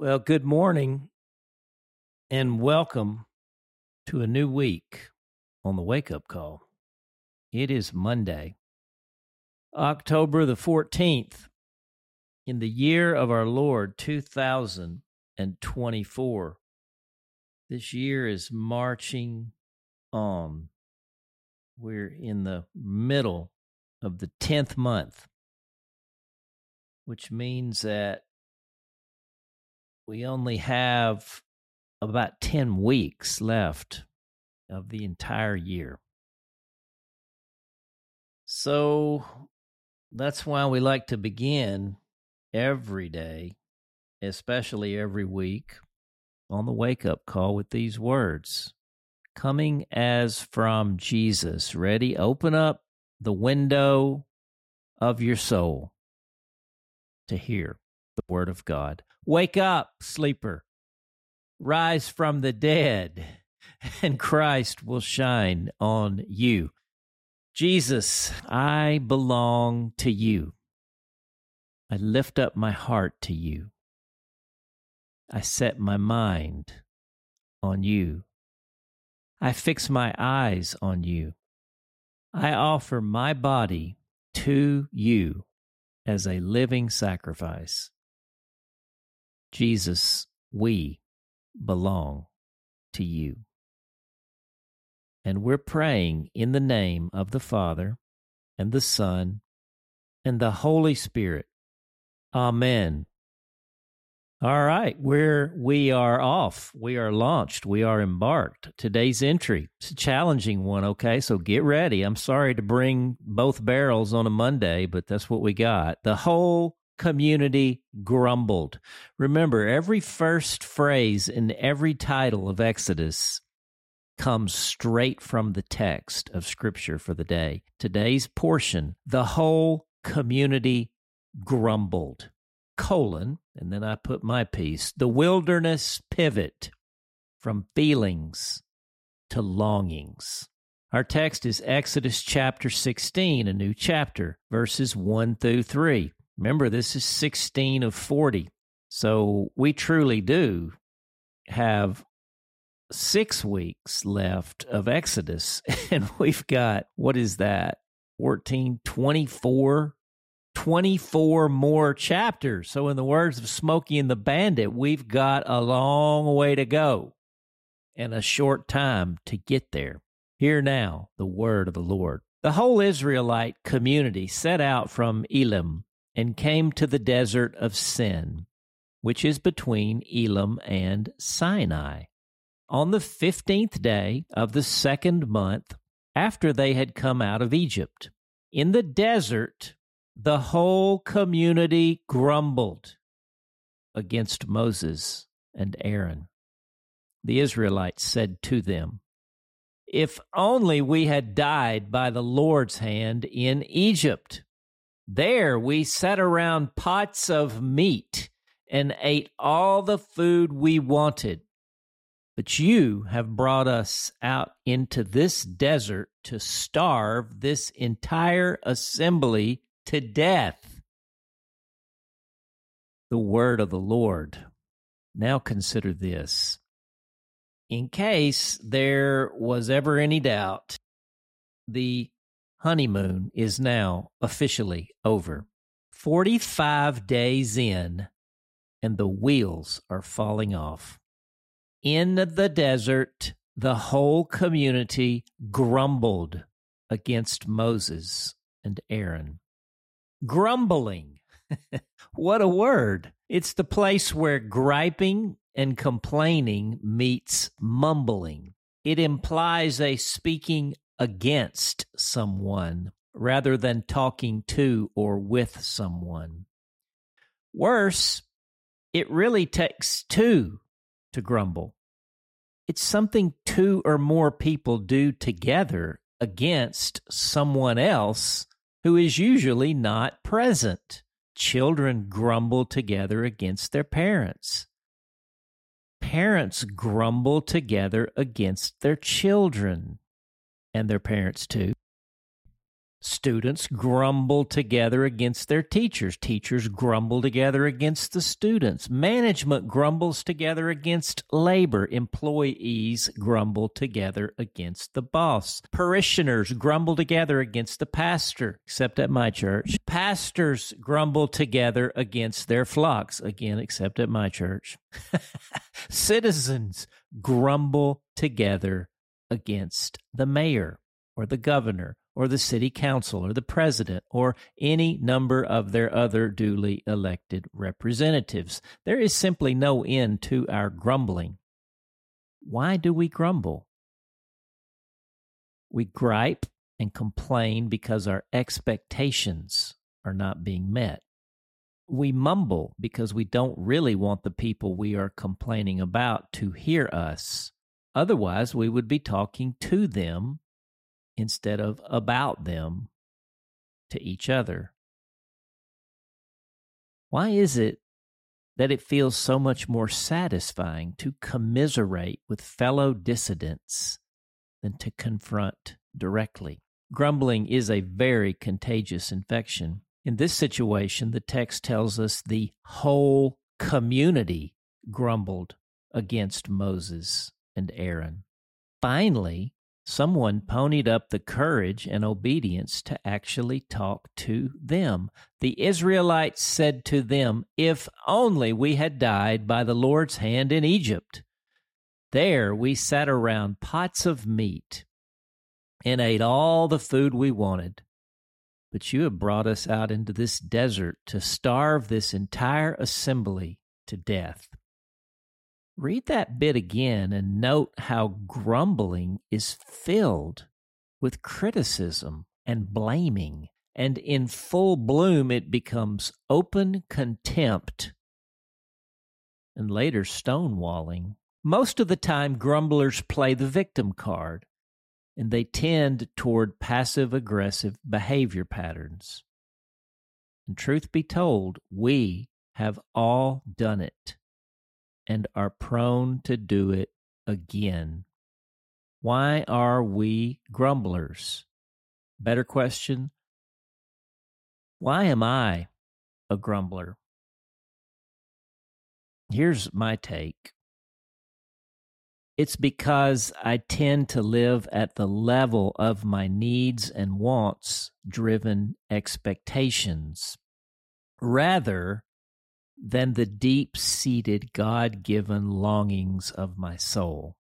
Well, good morning and welcome to a new week on the Wake Up Call. It is Monday, October the 14th, in the year of our Lord 2024. This year is marching on. We're in the middle of the 10th month, which means that we only have about 10 weeks left of the entire year. So that's why we like to begin every day, especially every week, on the wake-up call with these words. Coming as from Jesus. Ready? Open up the window of your soul to hear the word of God. Wake up, sleeper. Rise from the dead, and Christ will shine on you. Jesus, I belong to you. I lift up my heart to you. I set my mind on you. I fix my eyes on you. I offer my body to you as a living sacrifice. Jesus, we belong to you. And we're praying in the name of the Father and the Son and the Holy Spirit. Amen. All right, we are off. We are launched. We are embarked. Today's entry, it's a challenging one, okay? So get ready. I'm sorry to bring both barrels on a Monday, but that's what we got. The whole community grumbled. Remember, every first phrase in every title of Exodus comes straight from the text of Scripture for the day. Today's portion, the whole community grumbled, and then I put my piece, the wilderness pivot from feelings to longings. Our text is Exodus chapter 16, a new chapter, verses 1 through 3. Remember, this is 16 of 40. So we truly do have 6 weeks left of Exodus. And we've got, what is that? 14, 24 more chapters. So in the words of Smokey and the Bandit, we've got a long way to go and a short time to get there. Hear now the word of the Lord. The whole Israelite community set out from Elim and came to the desert of Sin, which is between Elim and Sinai, on the 15th day of the second month after they had come out of Egypt. In the desert, the whole community grumbled against Moses and Aaron. The Israelites said to them, "If only we had died by the Lord's hand in Egypt. There we sat around pots of meat and ate all the food we wanted. But you have brought us out into this desert to starve this entire assembly to death." The word of the Lord. Now consider this. In case there was ever any doubt, the honeymoon is now officially over. 45 days in, and the wheels are falling off. In the desert, the whole community grumbled against Moses and Aaron. Grumbling. What a word. It's the place where griping and complaining meets mumbling. It implies a speaking against someone rather than talking to or with someone. Worse, it really takes two to grumble. It's something two or more people do together against someone else who is usually not present. Children grumble together against their parents. Parents grumble together against their children and their parents too. Students grumble together against their teachers. Teachers grumble together against the students. Management grumbles together against labor. Employees grumble together against the boss. Parishioners grumble together against the pastor, except at my church. Pastors grumble together against their flocks, again, except at my church. Citizens grumble together against the mayor or the governor or the city council or the president or any number of their other duly elected representatives. There is simply no end to our grumbling. Why do we grumble? We gripe and complain because our expectations are not being met. We mumble because we don't really want the people we are complaining about to hear us. Otherwise, we would be talking to them instead of about them to each other. Why is it that it feels so much more satisfying to commiserate with fellow dissidents than to confront directly? Grumbling is a very contagious infection. In this situation, the text tells us the whole community grumbled against Moses and Aaron. Finally, someone ponied up the courage and obedience to actually talk to them. The Israelites said to them, "If only we had died by the Lord's hand in Egypt. There we sat around pots of meat and ate all the food we wanted. But you have brought us out into this desert to starve this entire assembly to death." Read that bit again and note how grumbling is filled with criticism and blaming, and in full bloom it becomes open contempt and later stonewalling. Most of the time, grumblers play the victim card, and they tend toward passive-aggressive behavior patterns. And truth be told, we have all done it and are prone to do it again. Why are we grumblers? Better question, why am I a grumbler? Here's my take. It's because I tend to live at the level of my needs and wants-driven expectations, rather than the deep-seated God-given longings of my soul.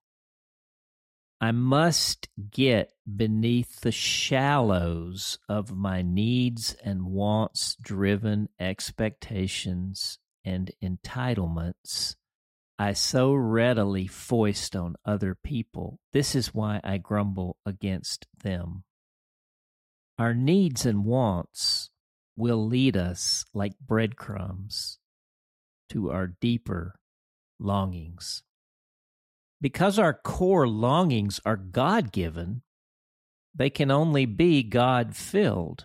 I must get beneath the shallows of my needs and wants-driven expectations and entitlements I so readily foist on other people. This is why I grumble against them. Our needs and wants will lead us like breadcrumbs to our deeper longings. Because our core longings are God-given, they can only be God-filled.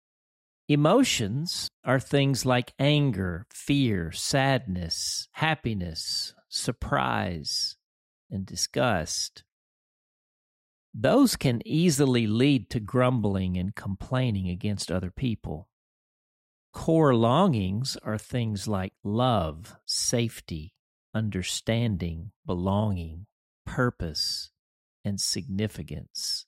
Emotions are things like anger, fear, sadness, happiness, surprise, and disgust. Those can easily lead to grumbling and complaining against other people. Core longings are things like love, safety, understanding, belonging, purpose, and significance.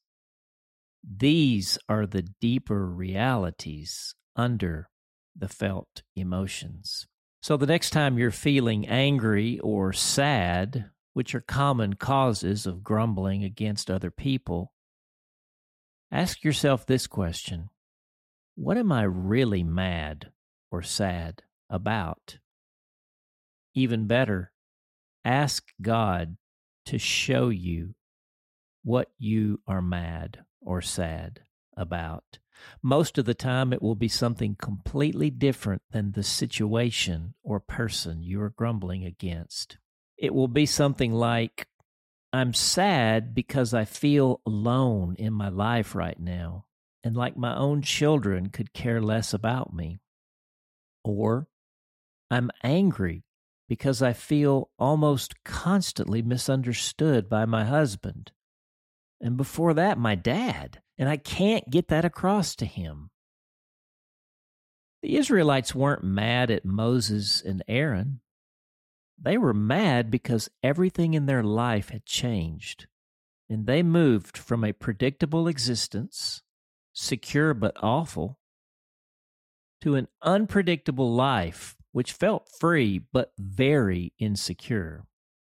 These are the deeper realities under the felt emotions. So the next time you're feeling angry or sad, which are common causes of grumbling against other people, ask yourself this question: what am I really mad or sad about? Even better, ask God to show you what you are mad or sad about. Most of the time, it will be something completely different than the situation or person you are grumbling against. It will be something like, I'm sad because I feel alone in my life right now, and like my own children could care less about me. Or, I'm angry because I feel almost constantly misunderstood by my husband. And before that, my dad. And I can't get that across to him. The Israelites weren't mad at Moses and Aaron. They were mad because everything in their life had changed, and they moved from a predictable existence, secure but awful, to an unpredictable life which felt free but very insecure.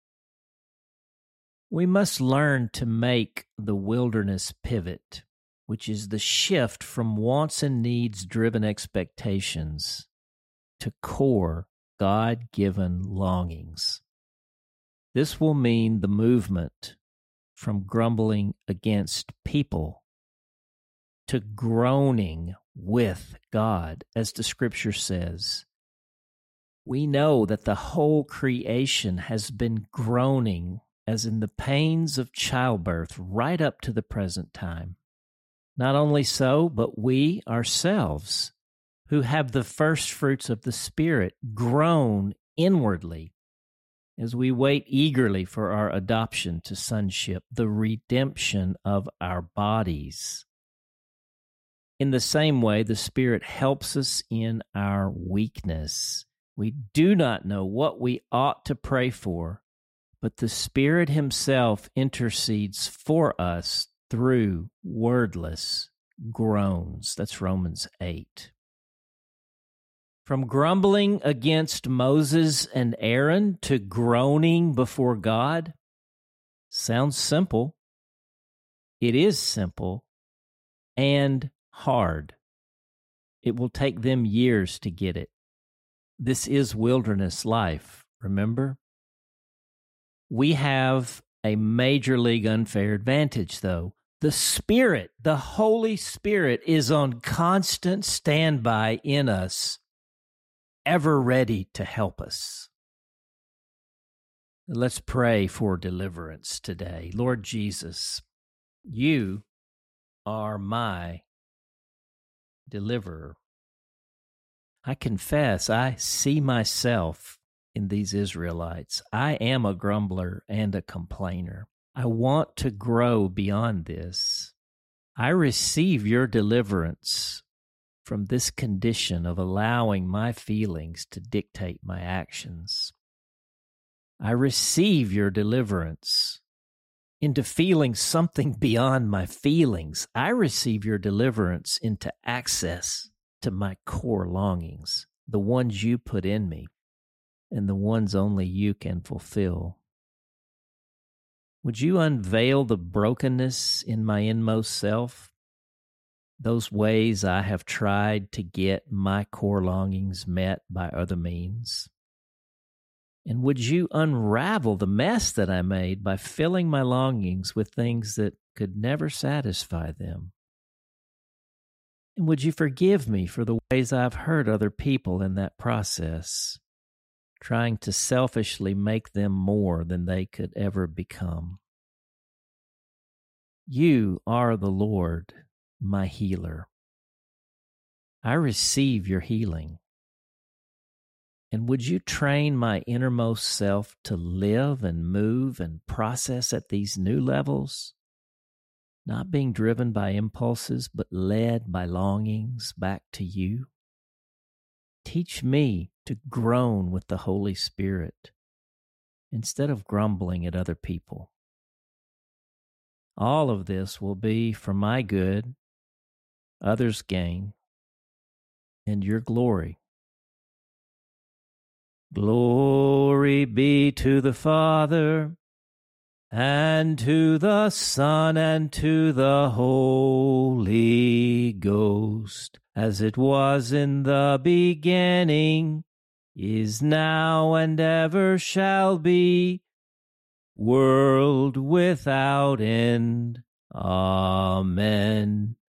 We must learn to make the wilderness pivot, which is the shift from wants and needs-driven expectations to core God-given longings. This will mean the movement from grumbling against people to groaning with God, as the Scripture says. We know that the whole creation has been groaning, as in the pains of childbirth, right up to the present time. Not only so, but we ourselves, who have the first fruits of the Spirit, groan inwardly as we wait eagerly for our adoption to sonship, the redemption of our bodies. In the same way, the Spirit helps us in our weakness. We do not know what we ought to pray for, but the Spirit Himself intercedes for us through wordless groans. That's Romans 8. From grumbling against Moses and Aaron to groaning before God sounds simple. It is simple and hard. It will take them years to get it. This is wilderness life, remember? We have a major league unfair advantage, though. The Spirit, the Holy Spirit, is on constant standby in us, ever ready to help us. Let's pray for deliverance today. Lord Jesus, you are my deliverer. I confess I see myself in these Israelites. I am a grumbler and a complainer. I want to grow beyond this. I receive your deliverance from this condition of allowing my feelings to dictate my actions. I receive your deliverance into feeling something beyond my feelings. I receive your deliverance into access to my core longings, the ones you put in me, and the ones only you can fulfill. Would you unveil the brokenness in my inmost self, those ways I have tried to get my core longings met by other means? And would you unravel the mess that I made by filling my longings with things that could never satisfy them? And would you forgive me for the ways I've hurt other people in that process, trying to selfishly make them more than they could ever become? You are the Lord, my healer. I receive your healing. And would you train my innermost self to live and move and process at these new levels, not being driven by impulses, but led by longings back to you? Teach me to groan with the Holy Spirit instead of grumbling at other people. All of this will be for my good, others' gain, and your glory. Glory be to the Father, and to the Son, and to the Holy Ghost, as it was in the beginning, is now, and ever shall be, world without end. Amen.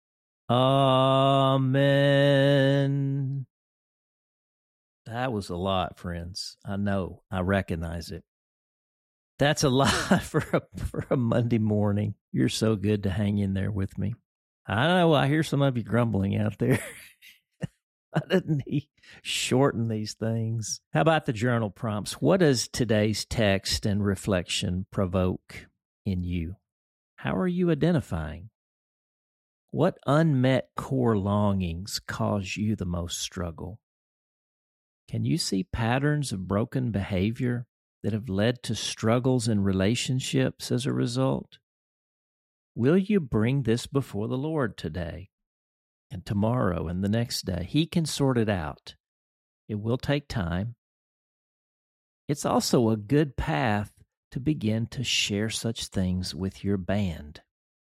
Amen. That was a lot, friends. I know. I recognize it. That's a lot for a Monday morning. You're so good to hang in there with me. I know. I hear some of you grumbling out there. I didn't shorten these things. How about the journal prompts? What does today's text and reflection provoke in you? How are you identifying? What unmet core longings cause you the most struggle? Can you see patterns of broken behavior that have led to struggles in relationships as a result? Will you bring this before the Lord today and tomorrow and the next day? He can sort it out. It will take time. It's also a good path to begin to share such things with your band.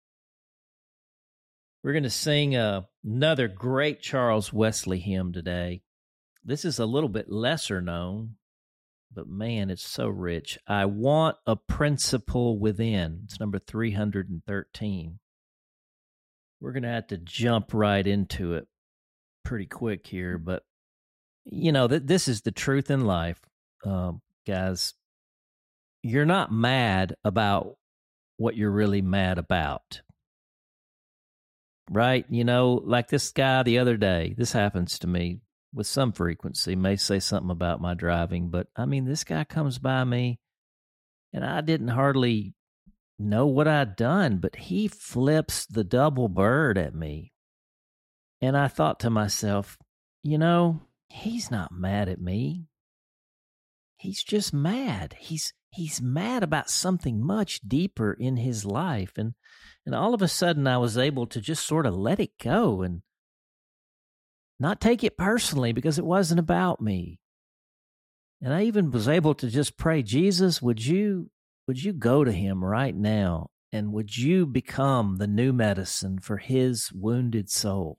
We're going to sing another great Charles Wesley hymn today. This is a little bit lesser known, but man, it's so rich. I Want a Principle Within. It's number 313. We're going to have to jump right into it pretty quick here, but you know, this is the truth in life, guys. You're not mad about what you're really mad about, right? You know, like this guy the other day, this happens to me with some frequency, may say something about my driving, but I mean, this guy comes by me and I didn't hardly know what I'd done, but he flips the double bird at me. And I thought to myself, you know, he's not mad at me. He's just mad. He's mad about something much deeper in his life. And all of a sudden I was able to just sort of let it go and not take it personally because it wasn't about me. And I even was able to just pray, Jesus, would you go to him right now and would you become the new medicine for his wounded soul?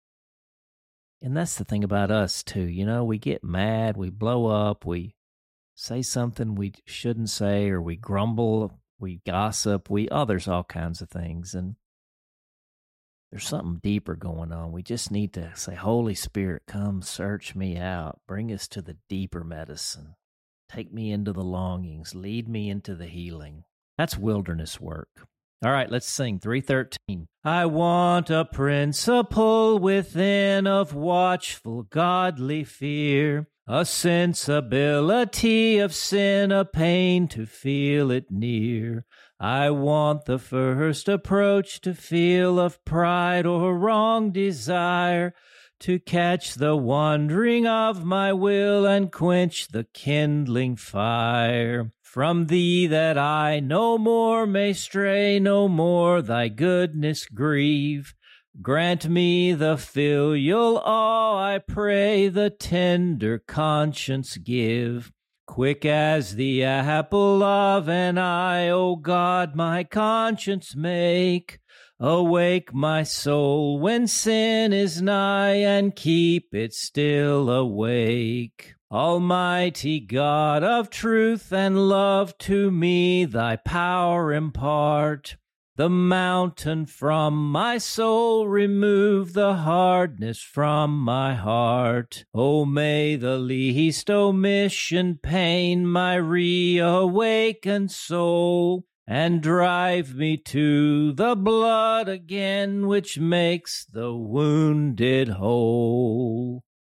And that's the thing about us too. You know, we get mad, we blow up, we say something we shouldn't say, or we grumble, we gossip, there's all kinds of things. And there's something deeper going on. We just need to say, Holy Spirit, come search me out. Bring us to the deeper medicine. Take me into the longings. Lead me into the healing. That's wilderness work. All right, let's sing 313. I want a principle within of watchful godly fear, a sensibility of sin, a pain to feel it near. I want the first approach to feel of pride or wrong desire, to catch the wandering of my will and quench the kindling fire. From thee that I no more may stray, no more thy goodness grieve. Grant me the filial awe, I pray, the tender conscience give. Quick as the apple of an eye, O God, my conscience make. Awake my soul when sin is nigh, and keep it still awake. Almighty God of truth and love, to me thy power impart. The mountain from my soul remove, the hardness from my heart. Oh, may the least omission pain my reawakened soul, and drive me to the blood again, which makes the wounded whole.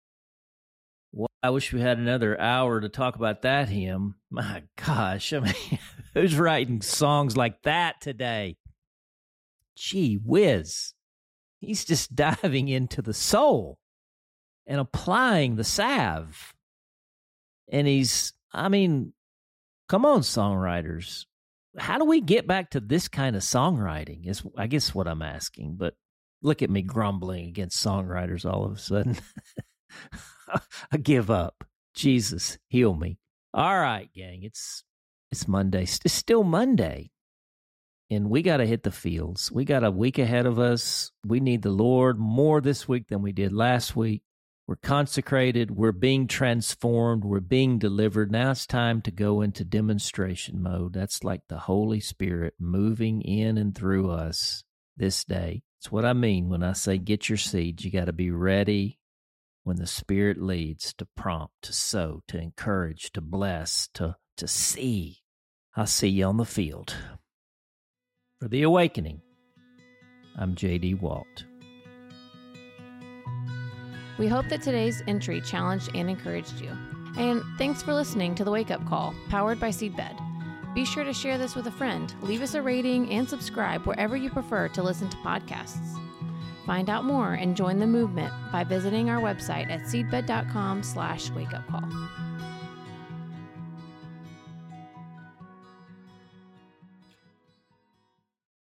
Well, I wish we had another hour to talk about that hymn. My gosh, I mean, who's writing songs like that today? Gee whiz. He's just diving into the soul and applying the salve. And come on, songwriters. How do we get back to this kind of songwriting is, I guess, what I'm asking. But look at me grumbling against songwriters all of a sudden. I give up. Jesus, heal me. All right, gang, it's Monday. It's still Monday. And we got to hit the fields. We got a week ahead of us. We need the Lord more this week than we did last week. We're consecrated. We're being transformed. We're being delivered. Now it's time to go into demonstration mode. That's like the Holy Spirit moving in and through us this day. It's what I mean when I say get your seeds. You got to be ready when the Spirit leads, to prompt, to sow, to encourage, to bless, to see. I'll see you on the field. For The Awakening, I'm J.D. Walt. We hope that today's entry challenged and encouraged you. And thanks for listening to The Wake Up Call, powered by Seedbed. Be sure to share this with a friend, leave us a rating, and subscribe wherever you prefer to listen to podcasts. Find out more and join the movement by visiting our website at seedbed.com/wakeupcall.